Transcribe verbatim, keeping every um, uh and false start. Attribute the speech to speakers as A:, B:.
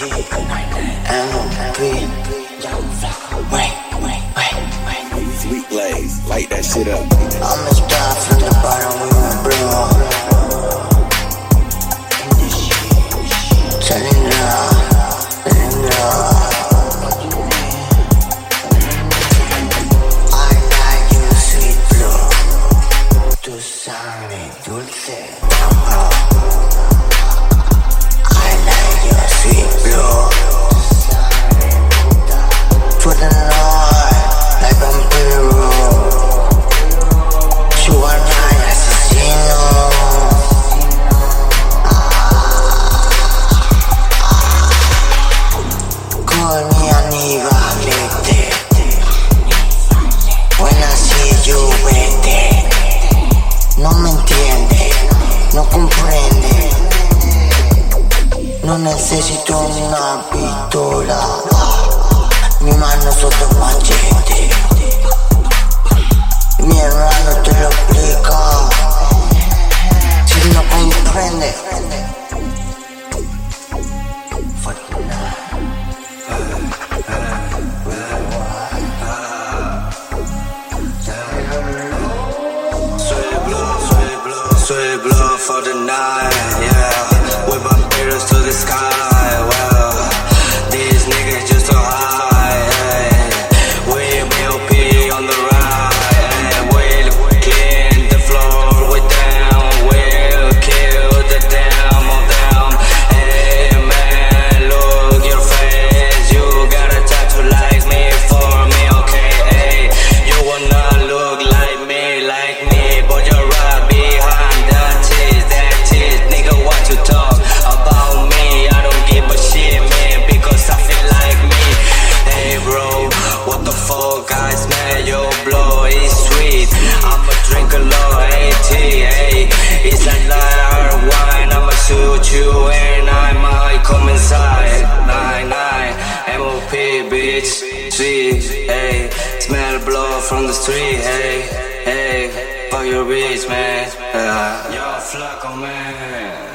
A: M O P. Wait, wait, wait, wait.
B: Sweet Blaze, light that shit up.
A: I'ma start from the bottom, we gon' bring up. Turning it up, turning it up. I like you, sweet blue. Tu sangre dulce. I like your sweet blue. For the Lord, like vampiro. Sugar asesino. Con mi amiga vete. Buena si yo vete. No me entiende, no comprende. No necesito una pistola. Mi mano sotto machete. Mi hermano te lo explica. Si no comprende.
C: Sweet blood for the night, yeah. With my beaters to the sky, well. These niggas just so high, hey. We M O P on the ride, hey. We'll clean the floor with them. We'll kill the damn of them. Hey man, look your face. You got a tattoo like me for me, okay, hey. You wanna look like me, like me, but you're right behind that cheese, that cheese. Nigga, what you talk about me? I don't give a shit, man, because I feel like me. Hey bro, what the fuck, I smell your blow, it's sweet. I'ma drink a lot, AT, hey. It's like light wine, I'ma shoot you and I might come inside. Nine, nine, M O P, bitch, sweet, hey. Smell blood from the street, hey, hey. Fuck your bitch, man. Uh, Yo, flaco, man.